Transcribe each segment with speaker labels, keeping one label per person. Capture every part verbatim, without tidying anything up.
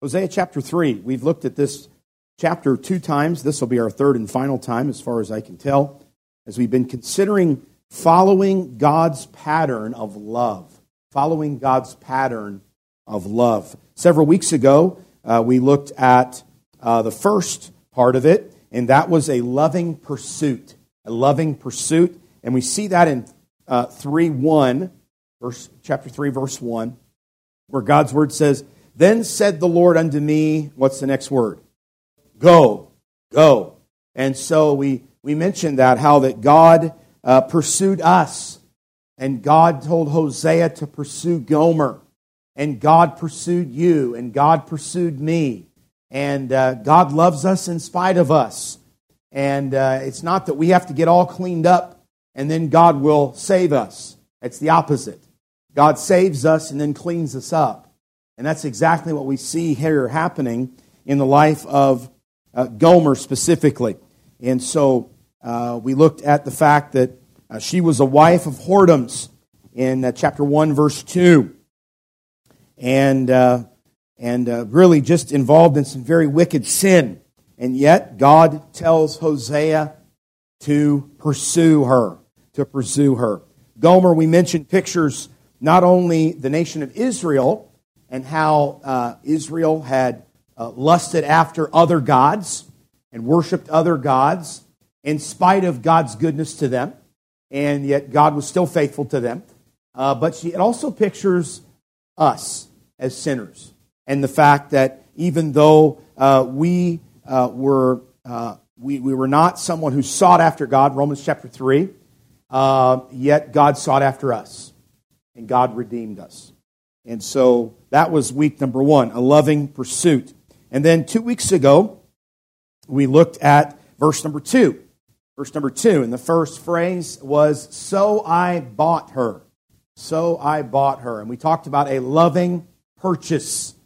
Speaker 1: Hosea chapter three. We've looked at this chapter two times. This will be our third and final time, as far as I can tell, as we've been considering following God's pattern of love. Following God's pattern of love. Several weeks ago, uh, we looked at uh, the first part of it, and that was a loving pursuit. A loving pursuit. And we see that in uh, three one, verse, chapter three, verse one, where God's word says, "Then said the Lord unto me," what's the next word? Go, go. And so we, we mentioned that, how that God uh, pursued us. And God told Hosea to pursue Gomer. And God pursued you. And God pursued me. And uh, God loves us in spite of us. And uh, it's not that we have to get all cleaned up and then God will save us. It's the opposite. God saves us and then cleans us up. And that's exactly what we see here happening in the life of uh, Gomer specifically. And so uh, we looked at the fact that uh, she was a wife of whoredoms in uh, chapter one, verse two. And, uh, and uh, really just involved in some very wicked sin. And yet God tells Hosea to pursue her, to pursue her. Gomer, we mentioned, pictures not only the nation of Israel and how uh, Israel had uh, lusted after other gods and worshipped other gods in spite of God's goodness to them, and yet God was still faithful to them. Uh, but she, it also pictures us as sinners, and the fact that even though uh, we uh, were uh, we, we were not someone who sought after God, Romans chapter three, uh, yet God sought after us, and God redeemed us. And so that was week number one, a loving pursuit. And then two weeks ago, we looked at verse number two. Verse number two, and the first phrase was, "So I bought her." So I bought her. And we talked about a loving purchase.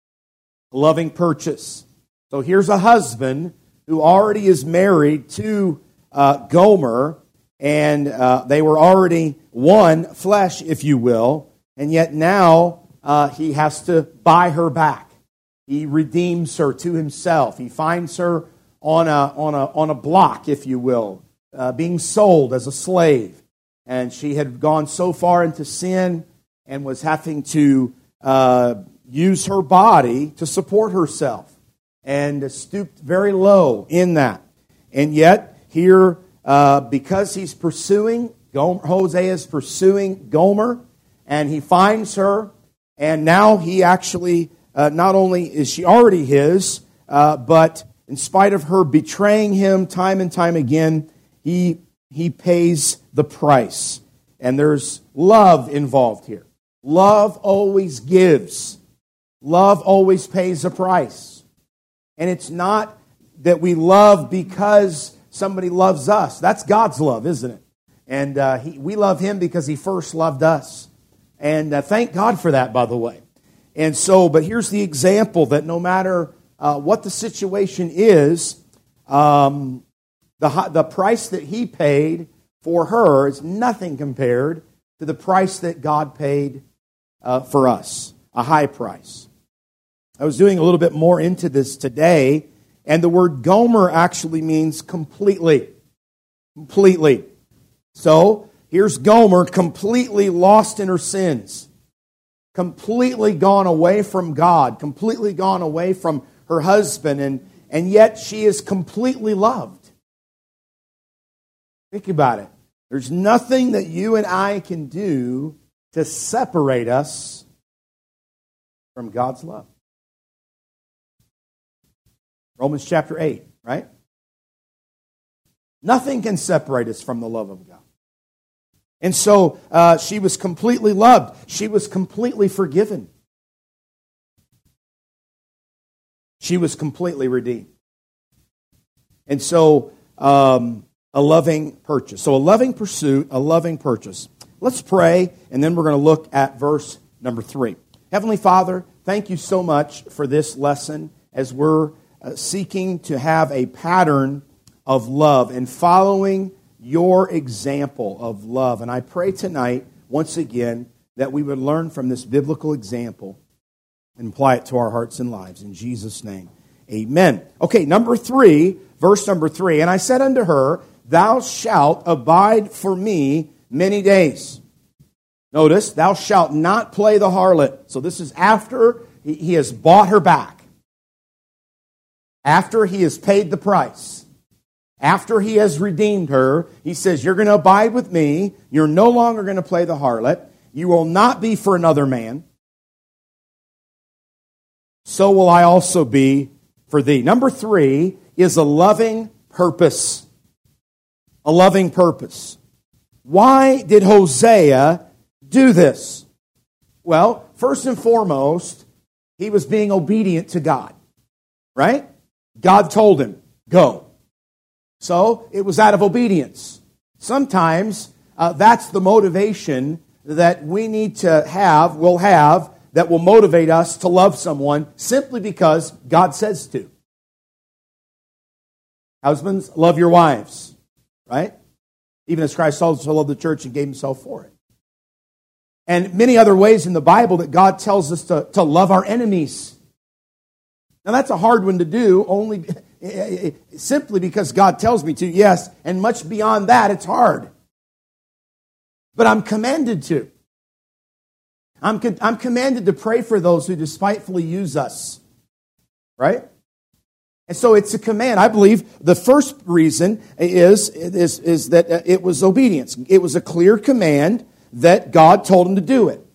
Speaker 1: A loving purchase. So here's a husband who already is married to uh, Gomer, and uh, they were already one flesh, if you will, and yet now uh, he has to buy her back. He redeems her to himself. He finds her on a on a on a block, if you will, uh, being sold as a slave, and she had gone so far into sin and was having to uh, use her body to support herself, and stooped very low in that. And yet here, uh, because he's pursuing Gomer, Hosea is pursuing Gomer, and he finds her, and now he actually uh, not only is she already his, uh, but in spite of her betraying him time and time again, he he pays the price. And there's love involved here. Love always gives. Love always pays a price. And it's not that we love because somebody loves us. That's God's love, isn't it? And uh, he, we love Him because He first loved us. And uh, thank God for that, by the way. And so, but here's the example that no matter Uh, what the situation is, um, the the price that he paid for her is nothing compared to the price that God paid uh, for us, a high price. I was doing a little bit more into this today, and the word Gomer actually means completely. Completely. So, here's Gomer completely lost in her sins, completely gone away from God, completely gone away from her husband, and, and yet she is completely loved. Think about it. There's nothing that you and I can do to separate us from God's love. Romans chapter eight, right? Nothing can separate us from the love of God. And so uh, she was completely loved. She was completely forgiven. She was completely redeemed. And so, um, a loving purchase. So a loving pursuit, a loving purchase. Let's pray, and then we're going to look at verse number three. Heavenly Father, thank you so much for this lesson as we're uh, seeking to have a pattern of love and following your example of love. And I pray tonight, once again, that we would learn from this biblical example and apply it to our hearts and lives. In Jesus' name, amen. Okay, number three, verse number three. And I said unto her, thou shalt abide for me many days. Notice, thou shalt not play the harlot. So this is after he has bought her back. After he has paid the price. After he has redeemed her, he says, you're going to abide with me. You're no longer going to play the harlot. You will not be for another man. So will I also be for thee. Number three is a loving purpose. A loving purpose. Why did Hosea do this? Well, first and foremost, he was being obedient to God. Right? God told him, go. So it was out of obedience. Sometimes uh, that's the motivation that we need to have, will have, that will motivate us to love someone simply because God says to. Husbands, love your wives. Right? Even as Christ also loved the church and gave himself for it. And many other ways in the Bible that God tells us to, to love our enemies. Now that's a hard one to do, only simply because God tells me to, yes, and much beyond that, it's hard. But I'm commanded to. I'm, I'm commanded to pray for those who despitefully use us. Right? And so it's a command. I believe the first reason is, is, is that it was obedience. It was a clear command that God told him to do it.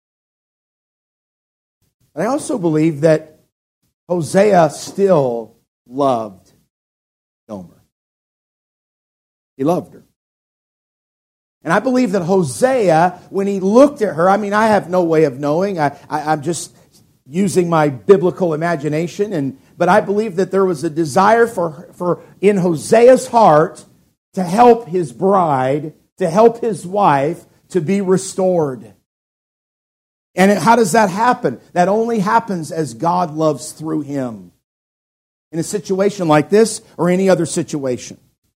Speaker 1: But I also believe that Hosea still loved Gomer. He loved her. And I believe that Hosea, when he looked at her, I mean, I have no way of knowing. I, I, I'm just using my biblical imagination. And but I believe that there was a desire for, for in Hosea's heart to help his bride, to help his wife to be restored. And how does that happen? That only happens as God loves through him. In a situation like this or any other situation.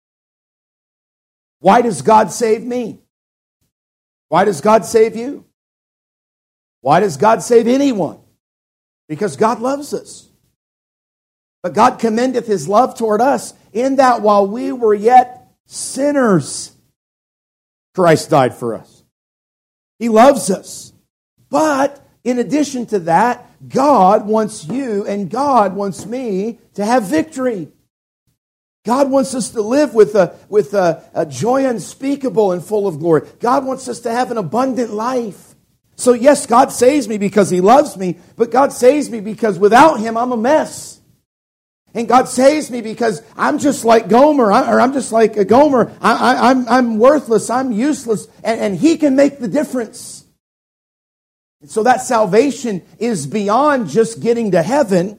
Speaker 1: Why does God save me? Why does God save you? Why does God save anyone? Because God loves us. But God commendeth his love toward us in that while we were yet sinners, Christ died for us. He loves us. But in addition to that, God wants you and God wants me to have victory. God wants us to live with a, with a, a joy unspeakable and full of glory. God wants us to have an abundant life. So yes, God saves me because he loves me, but God saves me because without him, I'm a mess. And God saves me because I'm just like Gomer, or I'm just like a Gomer. I, I, I'm, I'm worthless, I'm useless, and, and he can make the difference. And so that salvation is beyond just getting to heaven.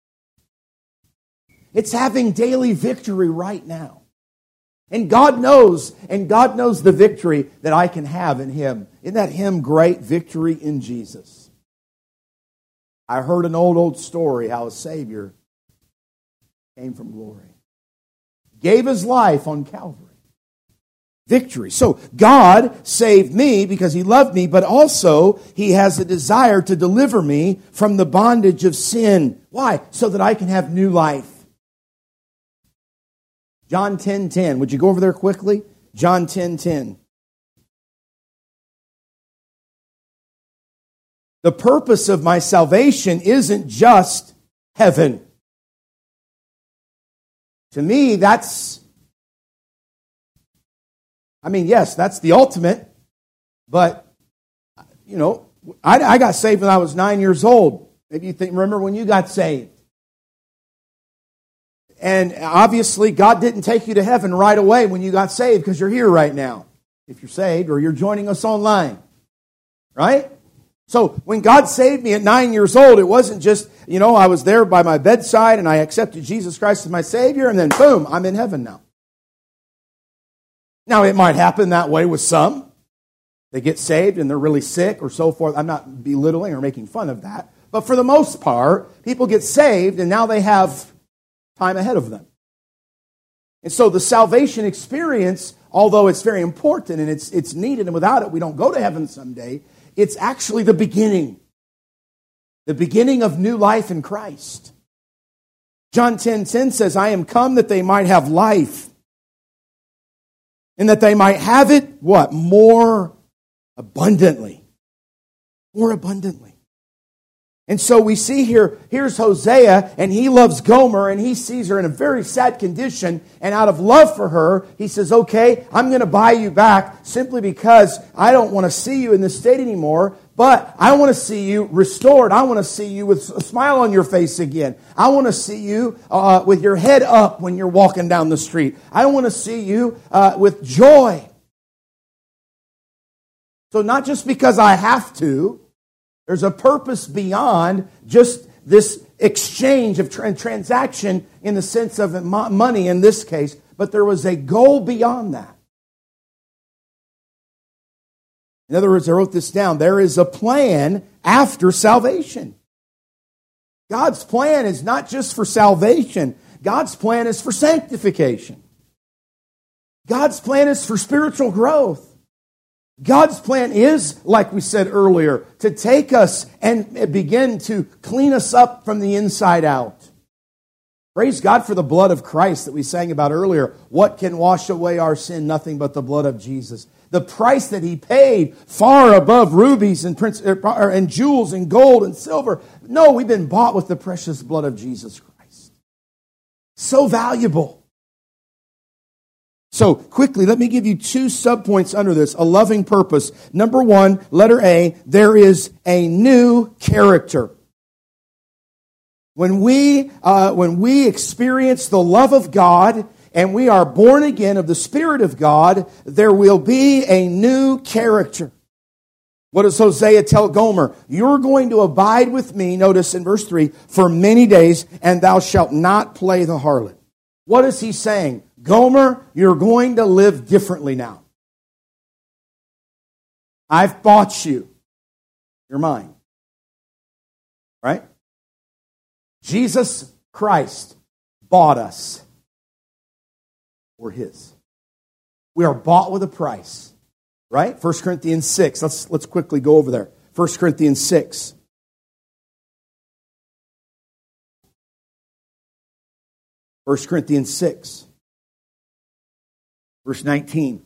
Speaker 1: It's having daily victory right now. And God knows, and God knows the victory that I can have in him. Isn't that him great? Victory in Jesus. I heard an old, old story how a Savior came from glory. Gave his life on Calvary. Victory. So God saved me because he loved me, but also he has a desire to deliver me from the bondage of sin. Why? So that I can have new life. John ten ten. Would you go over there quickly? John ten ten. The purpose of my salvation isn't just heaven. To me, that's, I mean, yes, that's the ultimate, but, you know, I, I got saved when I was nine years old. Maybe you think, remember when you got saved. And obviously, God didn't take you to heaven right away when you got saved because you're here right now. If you're saved or you're joining us online. Right? So when God saved me at nine years old, it wasn't just, you know, I was there by my bedside and I accepted Jesus Christ as my Savior and then boom, I'm in heaven now. Now it might happen that way with some. They get saved and they're really sick or so forth. I'm not belittling or making fun of that. But for the most part, people get saved and now they have time ahead of them. And so the salvation experience, although it's very important and it's it's needed, and without it we don't go to heaven someday, it's actually the beginning. the beginning of new life in Christ. John ten ten says, I am come that they might have life, and that they might have it, what? More abundantly. More abundantly. And so we see here, here's Hosea, and he loves Gomer, and he sees her in a very sad condition, and out of love for her, he says, okay, I'm going to buy you back simply because I don't want to see you in this state anymore, but I want to see you restored. I want to see you with a smile on your face again. I want to see you uh, with your head up when you're walking down the street. I want to see you uh, with joy. So not just because I have to, there's a purpose beyond just this exchange of tra- transaction in the sense of money in this case, but there was a goal beyond that. In other words, I wrote this down. There is a plan after salvation. God's plan is not just for salvation. God's plan is for sanctification. God's plan is for spiritual growth. God's plan is, like we said earlier, to take us and begin to clean us up from the inside out. Praise God for the blood of Christ that we sang about earlier. What can wash away our sin? Nothing but the blood of Jesus. The price that He paid, far above rubies and, prince, and jewels and gold and silver. No, we've been bought with the precious blood of Jesus Christ. So valuable. So, quickly, let me give you two subpoints under this. A loving purpose. Number one, letter A, there is a new character. When we, uh, when we experience the love of God and we are born again of the Spirit of God, there will be a new character. What does Hosea tell Gomer? You're going to abide with me, notice in verse three, for many days, and thou shalt not play the harlot. What is he saying? Gomer, you're going to live differently now. I've bought you. You're mine. Right? Jesus Christ bought us. We're His. We are bought with a price. Right? First Corinthians six. Let's, let's quickly go over there. First Corinthians six. First Corinthians six. Verse nineteen.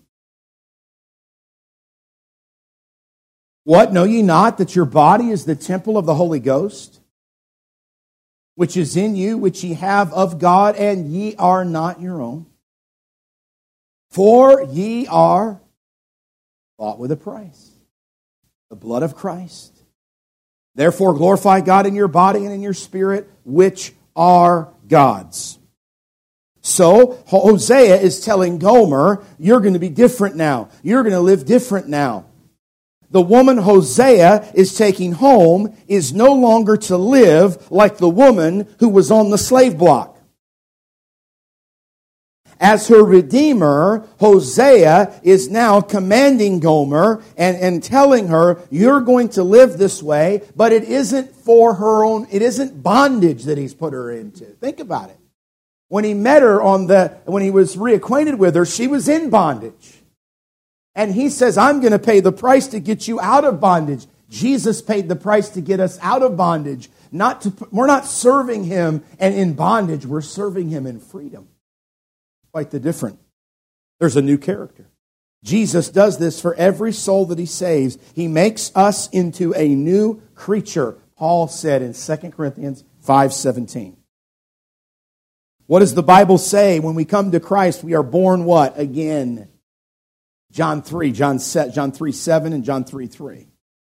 Speaker 1: What, know ye not that your body is the temple of the Holy Ghost, which is in you, which ye have of God, and ye are not your own? For ye are bought with a price, the blood of Christ. Therefore glorify God in your body and in your spirit, which are God's. So, Hosea is telling Gomer, you're going to be different now. You're going to live different now. The woman Hosea is taking home is no longer to live like the woman who was on the slave block. As her redeemer, Hosea is now commanding Gomer and, and telling her, you're going to live this way, but it isn't for her own, it isn't bondage that he's put her into. Think about it. When he met her on the, when he was reacquainted with her, she was in bondage. And he says, I'm going to pay the price to get you out of bondage. Jesus paid the price to get us out of bondage. Not to, we're not serving Him and in bondage. We're serving Him in freedom. Quite the difference. There's a new character. Jesus does this for every soul that He saves. He makes us into a new creature. Paul said in Second Corinthians five seventeen. What does the Bible say? When we come to Christ, we are born what? Again. John three, John three seven and John three three.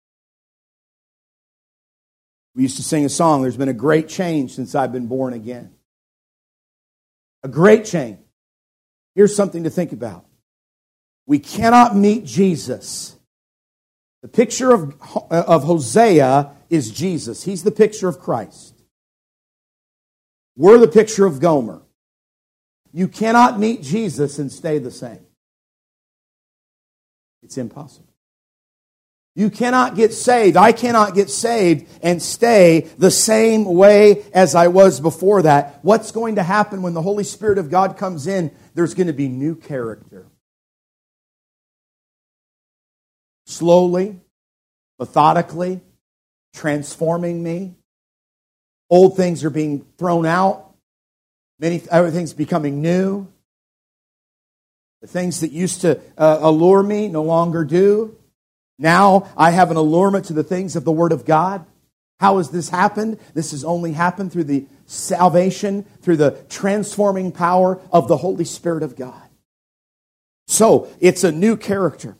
Speaker 1: We used to sing a song, there's been a great change since I've been born again. A great change. Here's something to think about. We cannot meet Jesus. The picture of, of Hosea is Jesus. He's the picture of Christ. We're the picture of Gomer. You cannot meet Jesus and stay the same. It's impossible. You cannot get saved. I cannot get saved and stay the same way as I was before that. What's going to happen when the Holy Spirit of God comes in? There's going to be new character. Slowly, methodically, transforming me Old things are being thrown out. Many other things becoming new. The things that used to uh, allure me no longer do. Now I have an allurement to the things of the Word of God. How has this happened? This has only happened through the salvation, through the transforming power of the Holy Spirit of God. So, it's a new character.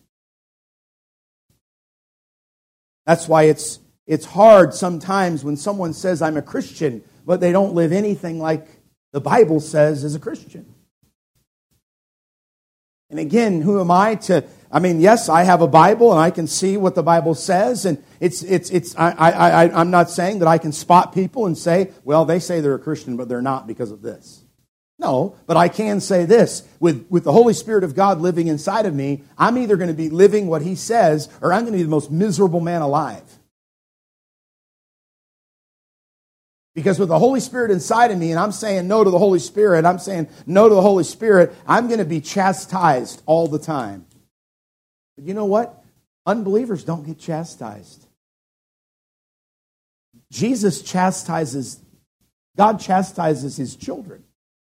Speaker 1: That's why it's it's hard sometimes when someone says, I'm a Christian, but they don't live anything like the Bible says is a Christian. And again, who am I to... I mean, yes, I have a Bible and I can see what the Bible says, and it's it's it's. I I, I I'm not saying that I can spot people and say, well, they say they're a Christian, but they're not because of this. No, but I can say this: with with the Holy Spirit of God living inside of me, I'm either going to be living what He says, or I'm going to be the most miserable man alive. Because with the Holy Spirit inside of me, and I'm saying no to the Holy Spirit, I'm saying no to the Holy Spirit, I'm going to be chastised all the time. But you know what? Unbelievers don't get chastised. Jesus chastises, God chastises His children.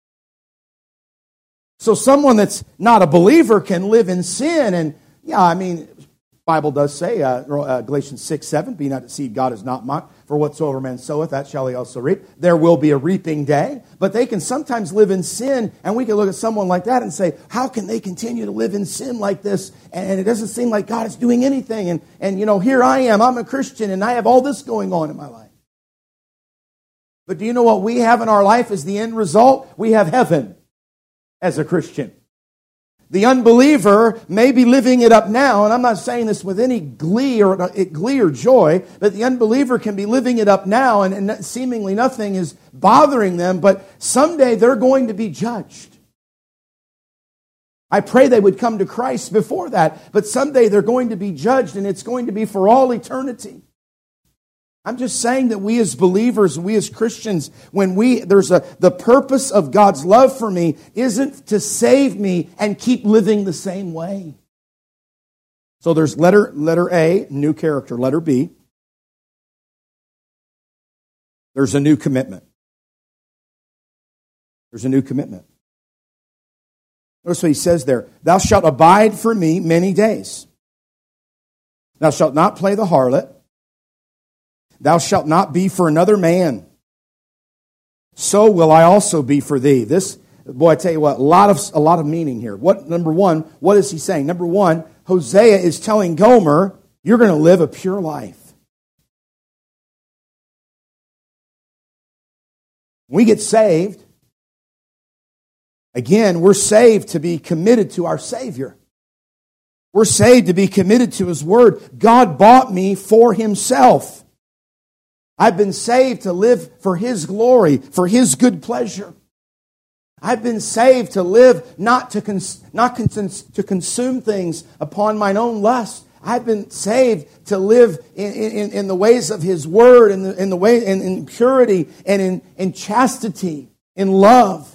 Speaker 1: So someone that's not a believer can live in sin, and yeah, I mean, the Bible does say, uh, uh, Galatians six, seven, be not deceived, God is not mocked, for whatsoever man soweth, that shall he also reap. There will be a reaping day, but they can sometimes live in sin, and we can look at someone like that and say, how can they continue to live in sin like this? And it doesn't seem like God is doing anything, and, and you know, here I am, I'm a Christian, and I have all this going on in my life. But do you know what we have in our life as the end result? We have heaven as a Christian. The unbeliever may be living it up now, and I'm not saying this with any glee or glee or joy, but the unbeliever can be living it up now, and, and seemingly nothing is bothering them, but someday they're going to be judged. I pray they would come to Christ before that, but someday they're going to be judged, and it's going to be for all eternity. I'm just saying that we as believers, we as Christians, when we, there's a, the purpose of God's love for me isn't to save me and keep living the same way. So there's letter, letter A, new character. Letter B, there's a new commitment. There's a new commitment. Notice what he says there. Thou shalt abide for me many days. Thou shalt not play the harlot. Thou shalt not be for another man. So will I also be for thee. This, boy, I tell you what, a lot of a lot of meaning here. What number one? What is he saying? Number one, Hosea is telling Gomer, you're going to live a pure life. When we get saved, again, we're saved to be committed to our Savior. We're saved to be committed to His Word. God bought me for Himself. I've been saved to live for His glory, for His good pleasure. I've been saved to live not to cons- not cons- to consume things upon mine own lust. I've been saved to live in, in, in the ways of His Word, in the, in the way in, in purity and in, in chastity, in love.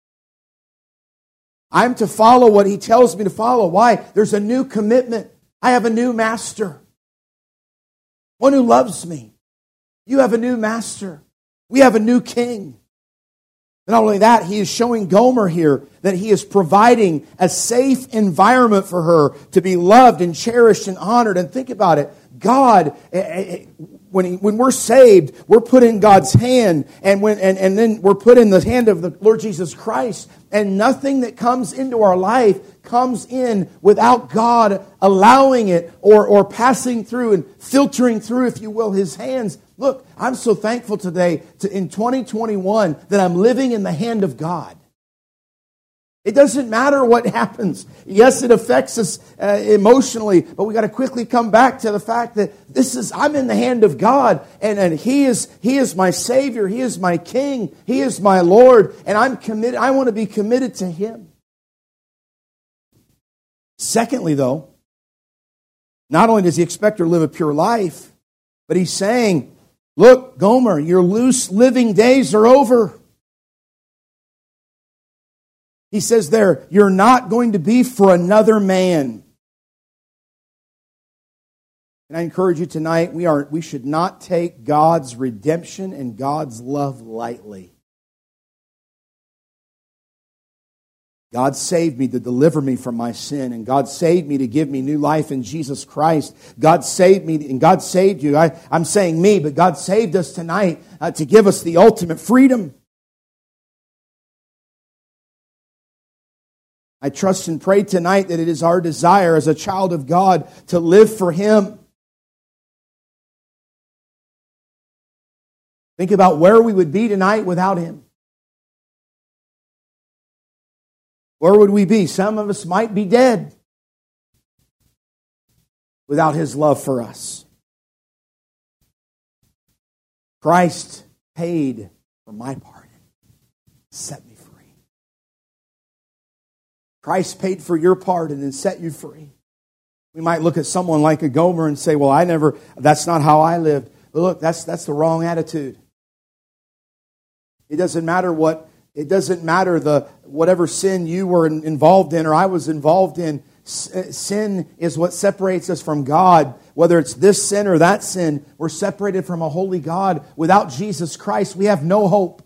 Speaker 1: I'm to follow what He tells me to follow. Why? There's a new commitment. I have a new master, one who loves me. You have a new master. We have a new king. Not only that, he is showing Gomer here that he is providing a safe environment for her to be loved and cherished and honored. And think about it. God, when, he, when we're saved, we're put in God's hand, and when and, and then we're put in the hand of the Lord Jesus Christ. And nothing that comes into our life comes in without God allowing it or, or passing through and filtering through, if you will, His hands. Look, I'm so thankful today to, in twenty twenty-one that I'm living in the hand of God. It doesn't matter what happens. Yes, it affects us uh, emotionally, but we got to quickly come back to the fact that this is I'm in the hand of God, and, and He is He is my Savior, He is my King, He is my Lord, and I'm committed. I want to be committed to Him. Secondly, though, not only does He expect her to live a pure life, but He's saying, look, Gomer, your loose living days are over. He says there, you're not going to be for another man. And I encourage you tonight, we are we should not take God's redemption and God's love lightly. God saved me to deliver me from my sin, and God saved me to give me new life in Jesus Christ. God saved me, and God saved you. I, I'm saying me, but God saved us tonight uh, to give us the ultimate freedom. I trust and pray tonight that it is our desire as a child of God to live for Him. Think about where we would be tonight without Him. Where would we be? Some of us might be dead without His love for us. Christ paid for my pardon, set me free. Christ paid for your pardon and set you free. We might look at someone like a Gomer and say, well, I never, that's not how I lived. But look, that's that's the wrong attitude. It doesn't matter what, it doesn't matter the whatever sin you were involved in or I was involved in. Sin is what separates us from God. Whether it's this sin or that sin, we're separated from a holy God. Without Jesus Christ, we have no hope.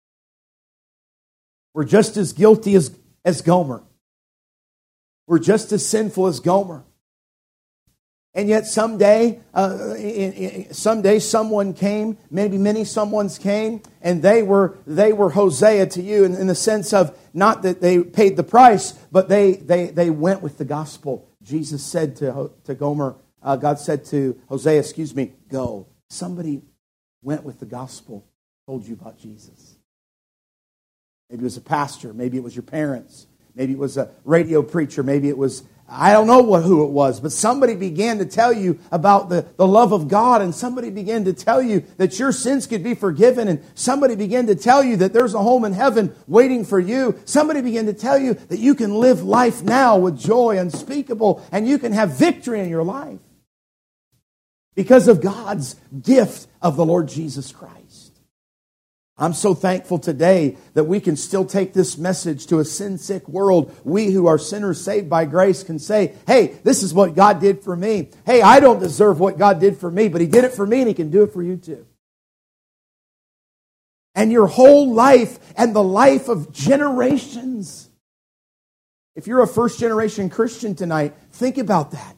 Speaker 1: We're just as guilty as, as Gomer. We're just as sinful as Gomer. And yet someday, uh, someday someone came, maybe many someones came, and they were they were Hosea to you in, in the sense of not that they paid the price, but they they they went with the gospel. Jesus said to to Gomer, uh, God said to Hosea, excuse me, go. Somebody went with the gospel, told you about Jesus. Maybe it was a pastor, maybe it was your parents, maybe it was a radio preacher, maybe it was, I don't know what who it was, but somebody began to tell you about the, the love of God, and somebody began to tell you that your sins could be forgiven, and somebody began to tell you that there's a home in heaven waiting for you. Somebody began to tell you that you can live life now with joy unspeakable, and you can have victory in your life because of God's gift of the Lord Jesus Christ. I'm so thankful today that we can still take this message to a sin-sick world. We who are sinners saved by grace can say, hey, this is what God did for me. Hey, I don't deserve what God did for me, but He did it for me and He can do it for you too. And your whole life and the life of generations. If you're a first-generation Christian tonight, think about that.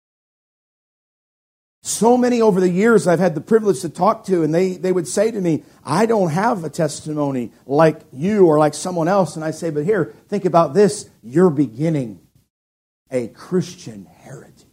Speaker 1: So many over the years I've had the privilege to talk to, and they, they would say to me, I don't have a testimony like you or like someone else. And I say, but here, think about this. You're beginning a Christian heritage.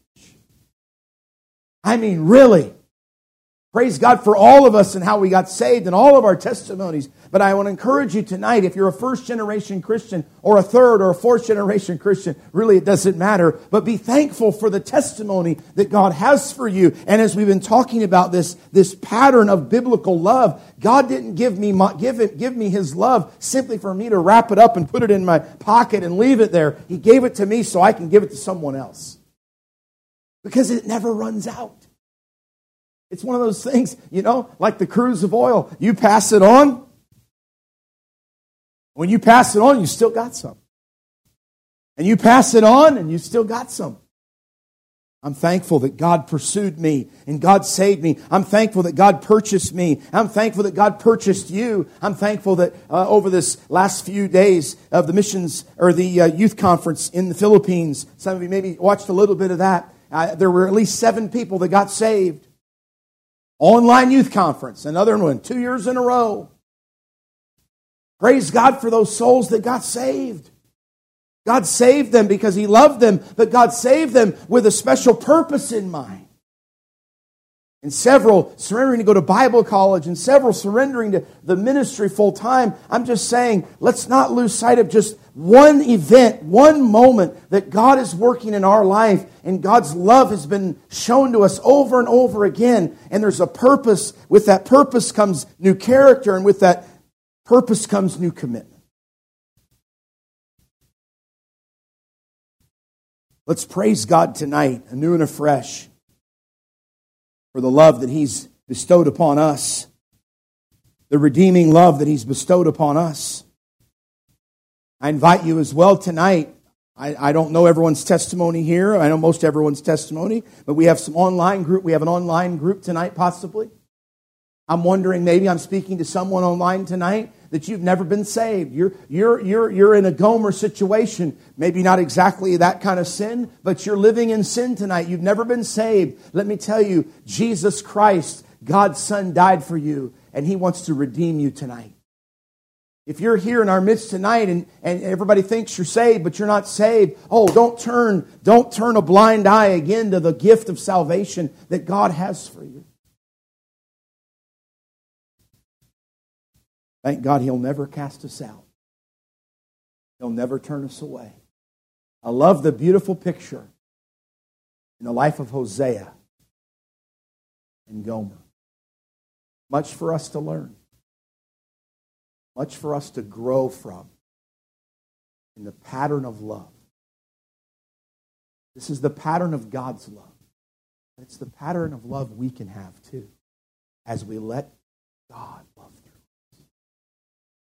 Speaker 1: I mean, really. Praise God for all of us and how we got saved and all of our testimonies. But I want to encourage you tonight, if you're a first-generation Christian or a third or a fourth-generation Christian, really it doesn't matter. But be thankful for the testimony that God has for you. And as we've been talking about this, this pattern of biblical love, God didn't give me my, give it, give me His love simply for me to wrap it up and put it in my pocket and leave it there. He gave it to me so I can give it to someone else. Because it never runs out. It's one of those things, you know, like the cruise of oil. You pass it on. When you pass it on, you still got some. And you pass it on, and you still got some. I'm thankful that God pursued me, and God saved me. I'm thankful that God purchased me. I'm thankful that God purchased you. I'm thankful that uh, over this last few days of the missions, or the uh, youth conference in the Philippines, some of you maybe watched a little bit of that. Uh, there were at least seven people that got saved. Online youth conference, another one, two years in a row. Praise God for those souls that got saved. God saved them because He loved them, but God saved them with a special purpose in mind. And several surrendering to go to Bible college, and several surrendering to the ministry full time. I'm just saying, let's not lose sight of just one event, one moment that God is working in our life, and God's love has been shown to us over and over again. And there's a purpose. With that purpose comes new character, and with that purpose comes new commitment. Let's praise God tonight, anew and afresh, for the love that He's bestowed upon us, the redeeming love that He's bestowed upon us. I invite you as well tonight. I, I don't know everyone's testimony here. I know most everyone's testimony, but we have some online group. We have an online group tonight, possibly. I'm wondering, maybe I'm speaking to someone online tonight that you've never been saved. You're, you're, you're, you're in a Gomer situation. Maybe not exactly that kind of sin, but you're living in sin tonight. You've never been saved. Let me tell you, Jesus Christ, God's Son, died for you, and He wants to redeem you tonight. If you're here in our midst tonight and, and everybody thinks you're saved, but you're not saved, oh, don't turn, don't turn a blind eye again to the gift of salvation that God has for you. Thank God He'll never cast us out. He'll never turn us away. I love the beautiful picture in the life of Hosea and Gomer. Much for us to learn. Much for us to grow from in the pattern of love. This is the pattern of God's love. It's the pattern of love we can have too, as we let God